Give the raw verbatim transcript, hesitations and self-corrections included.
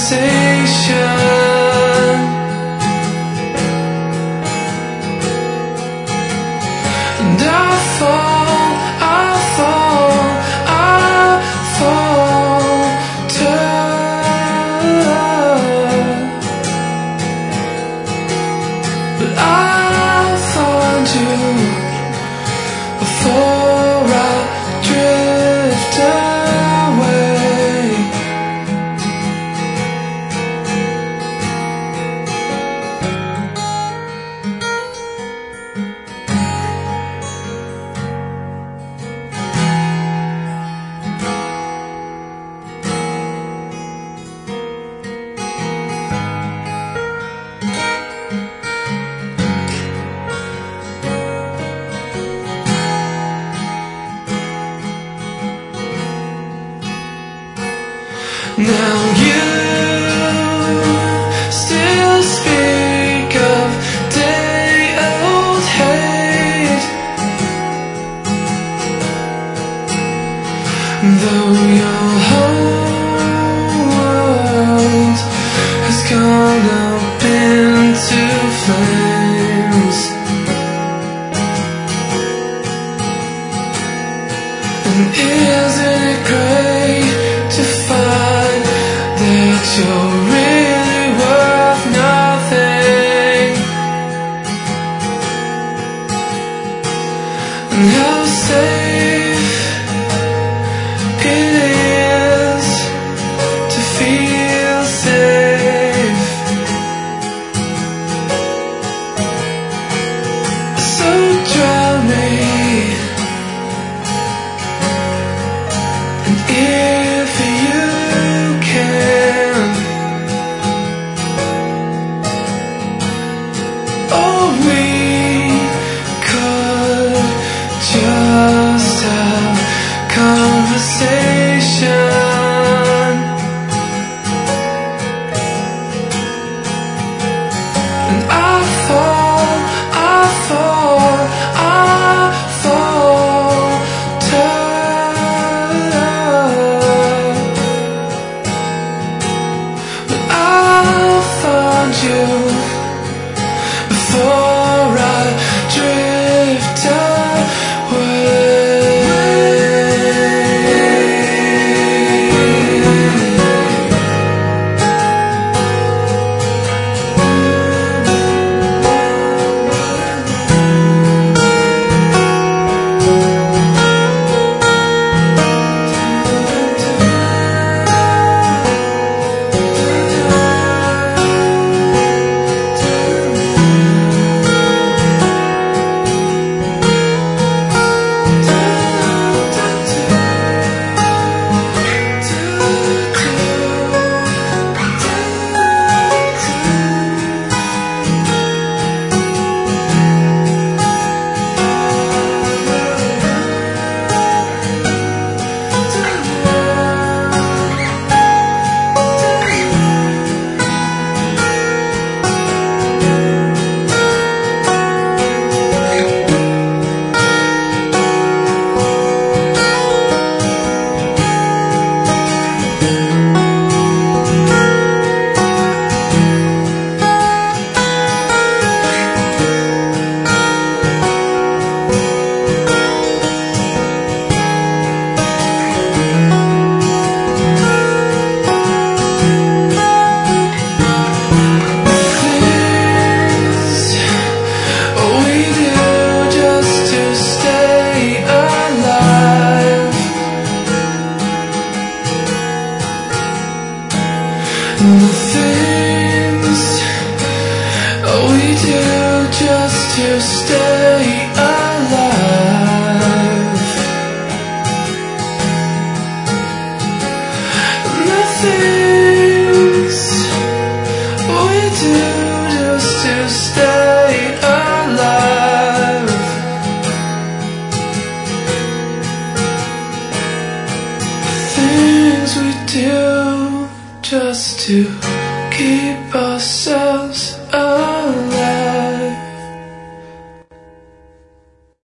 conversation. And I fall, I fall, I falter. But I'll find you before I drift away. Now you still speak of day-old hate, though your whole world has gone up into flames. And isn't it great to find that you're really worth nothing, and how safe it is to feel safe? So drown me, and if you can, oh, we could just have conversation. And I fall, I fall, I falter. But I'll find you before I drift away. The things we do just to stay alive, the things we do just to stay alive. The things we do just to keep up.